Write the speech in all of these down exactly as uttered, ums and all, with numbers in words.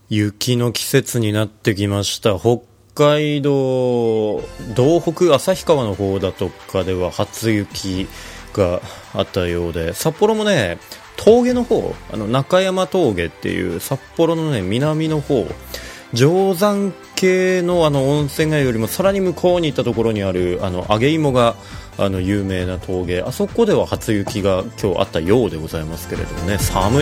雪の季節になってきました。北海道道北旭川の方だとかでは初雪があったようで、札幌もね峠の方、あの中山峠っていう札幌のね南の方、定山系のあの温泉街よりもさらに向こうに行ったところにあるあの揚げ芋があの有名な峠、あそこでは初雪が今日あったようでございますけれどもね、寒い。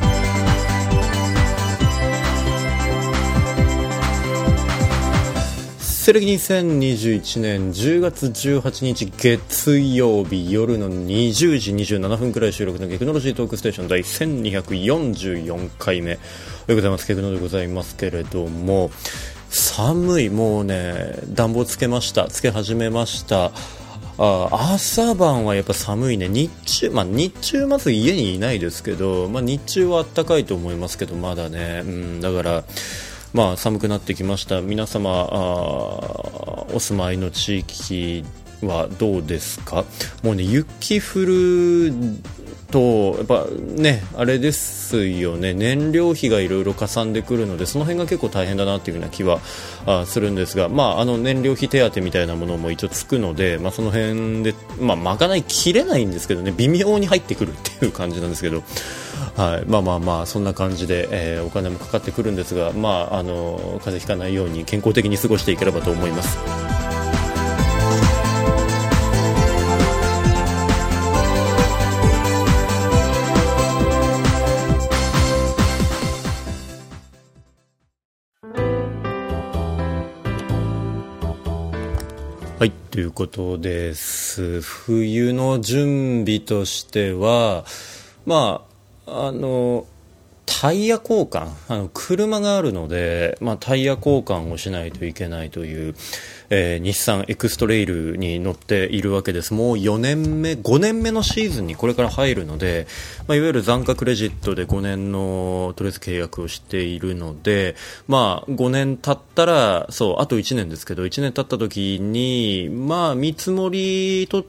西暦にせんにじゅういちねんじゅうがつじゅうはちにち月曜日夜のにじゅうじにじゅうななふんくらい収録のテクノロジートークステーション第せんにひゃくよんじゅうよんかいめでございます。テクノでございますけれども、寒い。もうね暖房つけました。つけ始めました。あ朝晩はやっぱ寒いね。日中、まあ、日中まず家にいないですけど、まあ、日中は暖かいと思いますけどまだね、うん、だからまあ、寒くなってきました。皆様あお住まいの地域はどうですか。もうね雪降るとやっぱねあれですよね、燃料費がいろいろかさんでくるのでその辺が結構大変だなっていう風な気はあするんですが、まあ、あの燃料費手当みたいなものも一応つくので、まあ、その辺で、まあ、賄いきれないんですけどね、微妙に入ってくるっていう感じなんですけど、はい、まあまあまあそんな感じで、えー、お金もかかってくるんですが、まあ、あの風邪ひかないように健康的に過ごしていければと思います。はい、ということです。冬の準備としては、まあ、あのタイヤ交換、あの車があるので、まあ、タイヤ交換をしないといけないという、えー、日産エクストレイルに乗っているわけです。もうよねんめごねんめのシーズンにこれから入るので、まあ、いわゆる残価クレジットでごねんのとりあえず契約をしているので、まあ、ごねん経ったらそうあといちねんですけど、いちねん経った時に、まあ、見積もり取って、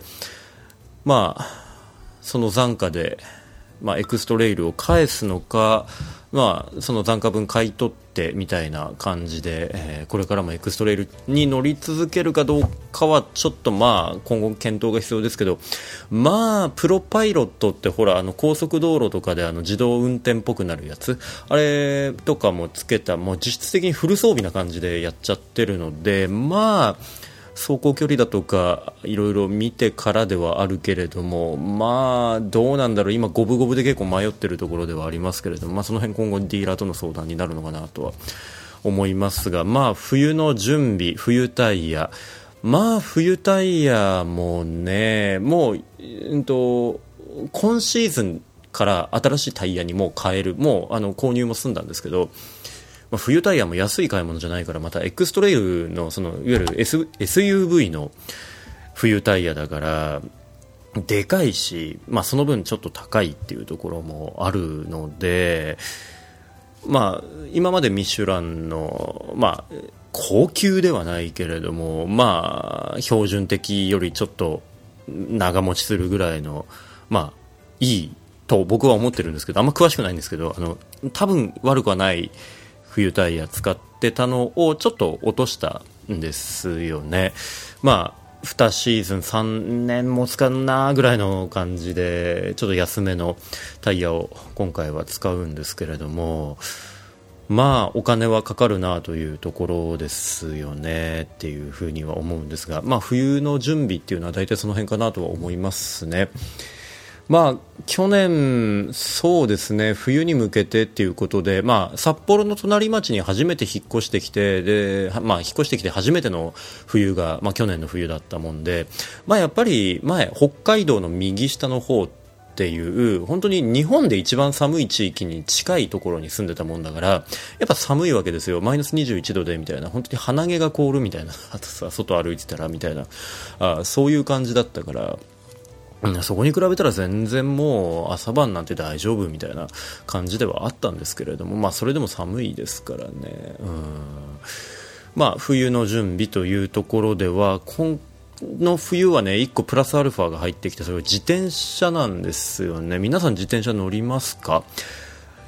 まあ、その残価でまあ、エクストレイルを返すのか、まあ、その残価分買い取ってみたいな感じで、えー、これからもエクストレイルに乗り続けるかどうかはちょっとまあ今後検討が必要ですけど、まあプロパイロットってほらあの高速道路とかであの自動運転っぽくなるやつ、あれとかもつけた、もう実質的にフル装備な感じでやっちゃってるので、まあ走行距離だとかいろいろ見てからではあるけれども、まあどうなんだろう、今五分五分で結構迷っているところではありますけれども、まあ、その辺今後ディーラーとの相談になるのかなとは思いますが、まあ冬の準備、冬タイヤ、まあ冬タイヤもねもう、うんと、今シーズンから新しいタイヤにもう変える、もうあの購入も済んだんですけど、まあ、冬タイヤも安い買い物じゃないから、またエクストレイルのそのいわゆる、S、エスユーブイ の冬タイヤだからでかいし、まあ、その分ちょっと高いっていうところもあるので、まあ、今までミシュランの、まあ、高級ではないけれども、まあ、標準的よりちょっと長持ちするぐらいの、まあ、いいと僕は思ってるんですけど、あんま詳しくないんですけど、あの多分悪くはない冬タイヤ使ってたのをちょっと落としたんですよね。まあにシーズンさんねんも使うなぐらいの感じでちょっと安めのタイヤを今回は使うんですけれども、まあお金はかかるなというところですよねっていうふうには思うんですが、まあ冬の準備っていうのは大体その辺かなとは思いますね。まあ、去年、そうですね、冬に向けてっていうことで、まあ、札幌の隣町に初めて引っ越してきて、で、まあ、引っ越してきて初めての冬が、まあ、去年の冬だったもんで、まあ、やっぱり前、北海道の右下の方っていう本当に日本で一番寒い地域に近いところに住んでたもんだから、やっぱ寒いわけですよ。マイナスにじゅういちどでみたいな、本当に鼻毛が凍るみたいな、あとさ、外歩いてたらみたいな、あ、そういう感じだったから、そこに比べたら全然もう朝晩なんて大丈夫みたいな感じではあったんですけれども、まあそれでも寒いですからね。うん、まあ冬の準備というところでは今の冬はねいっこプラスアルファが入ってきて、それは自転車なんですよね。皆さん自転車乗りますか？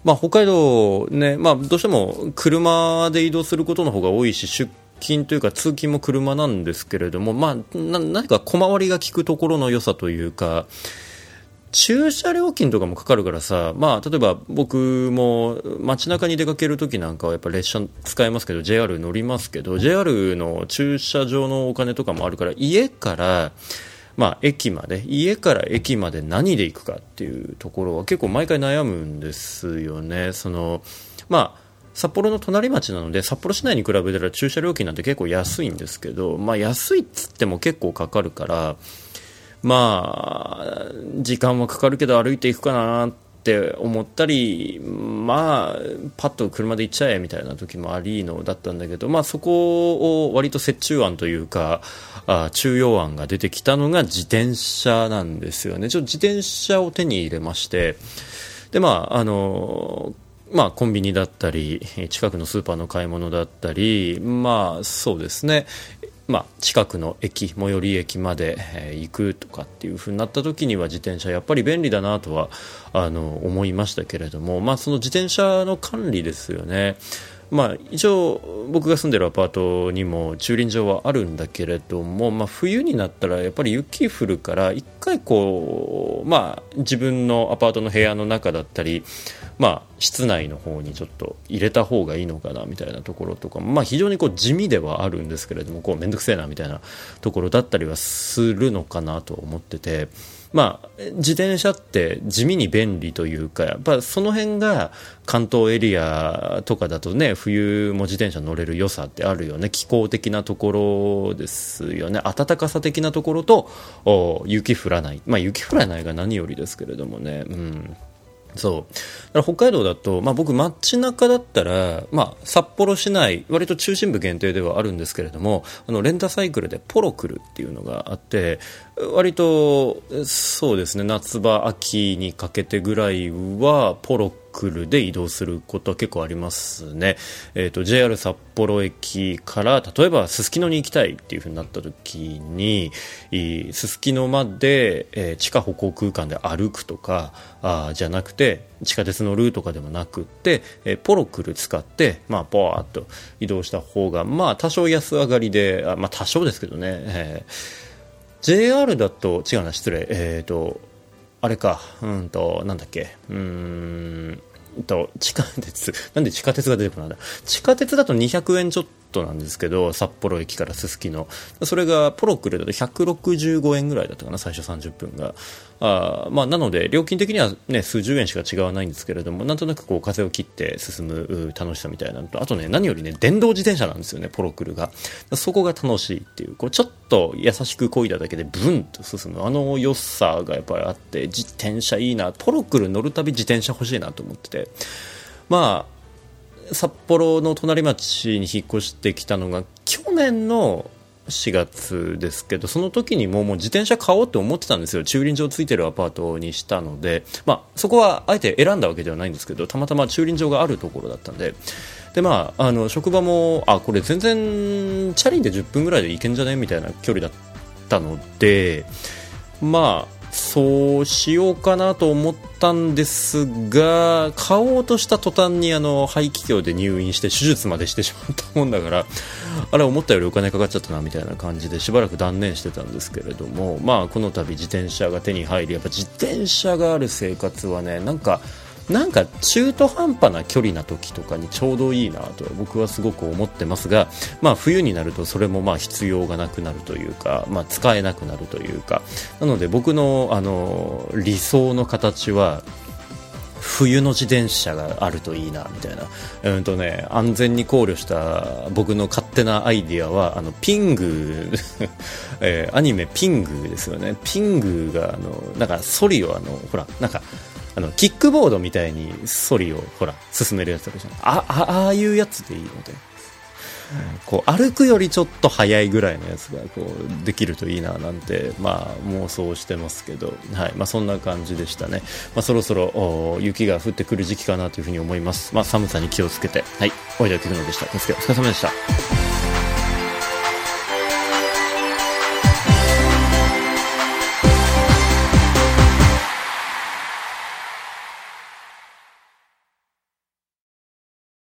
まあ、北海道ね、まあ、どうしても車で移動することの方が多いし、出勤というか通勤も車なんですけれども、まあ、な何か小回りが利くところの良さというか、駐車料金とかもかかるからさ、まあ、例えば僕も街中に出かけるときなんかはやっぱ列車使いますけど ジェイアール 乗りますけど ジェイアール の駐車場のお金とかもあるから、家からまあ駅まで家から駅まで何で行くかっていうところは結構毎回悩むんですよね。そのまあ札幌の隣町なので札幌市内に比べたら駐車料金なんて結構安いんですけど、まあ安いっつっても結構かかるから、まあ時間はかかるけど歩いていくかなって思ったり、まあパッと車で行っちゃえみたいな時もありのだったんだけど、まあそこを割と折衷案というかあ中庸案が出てきたのが自転車なんですよね。ちょっと自転車を手に入れまして、でまああのまあ、コンビニだったり近くのスーパーの買い物だったり、まあそうですね、まあ、近くの駅最寄り駅まで行くとかっていう風になった時には自転車やっぱり便利だなとはあの思いましたけれども、まあ、その自転車の管理ですよね。まあ、一応僕が住んでるアパートにも駐輪場はあるんだけれども、まあ、冬になったらやっぱり雪降るから一回こう、まあ、自分のアパートの部屋の中だったり、まあ、室内の方にちょっと入れた方がいいのかなみたいなところとか、まあ、非常にこう地味ではあるんですけれども、こうめんどくせえなみたいなところだったりはするのかなと思ってて、まあ、自転車って地味に便利というか、やっぱその辺が関東エリアとかだとね、冬も自転車乗れる良さってあるよね。気候的なところですよね。暖かさ的なところと雪降らない、まあ雪降らないが何よりですけれどもね、うん。そうだから北海道だと、まあ、僕街中だったら、まあ、札幌市内割と中心部限定ではあるんですけれども、あのレンタサイクルでポロクルっていうのがあって、割とそうですね、夏場秋にかけてぐらいはポロクルで移動することは結構ありますね。えーと、ジェイアール 札幌駅から例えばすすきのに行きたいっていう風になった時にすすきのまで、えー、地下歩行空間で歩くとかあじゃなくて地下鉄のルートとかでもなくって、えー、ポロクル使って、まあ、ポワーっと移動した方が、まあ、多少安上がりで、あ、まあ、多少ですけどね、えー、ジェイアール だと違うな、失礼、えーとあれか、うんとなんだっけ、うーんと地下鉄、なんで地下鉄が出てこないんだ。地下鉄だとにひゃくえんちょっとなんですけど、札幌駅からすすきの、それがポロクルだとひゃくろくじゅうごえんぐらいだったかな、最初さんじゅっぷんが。あ、まあ、なので料金的には、ね、数十円しか違わないんですけれども、なんとなくこう風を切って進む楽しさみたいなのと、あとね、何よりね、電動自転車なんですよね、ポロクルが。そこが楽しいっていう、こうちょっと優しく漕いだだけでブンと進むあの良さがやっぱりあって、自転車いいな、ポロクル乗るたび自転車欲しいなと思ってて、まあ、札幌の隣町に引っ越してきたのが去年のしがつですけど、その時にももう自転車買おうと思ってたんですよ。駐輪場ついてるアパートにしたので、まあ、そこはあえて選んだわけではないんですけど、たまたま駐輪場があるところだったんで、で、まあ、あの職場もあこれ全然チャリでじゅっぷんぐらいで行けんじゃねみたいな距離だったので、まあそうしようかなと思ったんですが、買おうとした途端にあの肺気胸で入院して手術までしてしまったもんだから、あれ思ったよりお金かかっちゃったなみたいな感じでしばらく断念してたんですけれども、まあこの度自転車が手に入り、やっぱ自転車がある生活はね、なんかなんか中途半端な距離な時とかにちょうどいいなと僕はすごく思ってますが、まあ、冬になるとそれもまあ必要がなくなるというか、まあ、使えなくなるというか、なので僕の、あの理想の形は冬の自転車があるといいなみたいな、うんとね、安全に考慮した僕の勝手なアイディアはあのピング、えー、アニメピングですよね。ピングがあのなんかソリをあのほらなんかあのキックボードみたいにソリをほら進めるやつあるじゃん。ああああいうやつでいいので、こう歩くよりちょっと速いぐらいのやつがこうできるといいななんて、まあ、妄想してますけど、はい、まあ、そんな感じでしたね。まあ、そろそろ雪が降ってくる時期かなというふうに思います。まあ、寒さに気をつけて、はい、おいでおきくのでした。お疲れ様でした。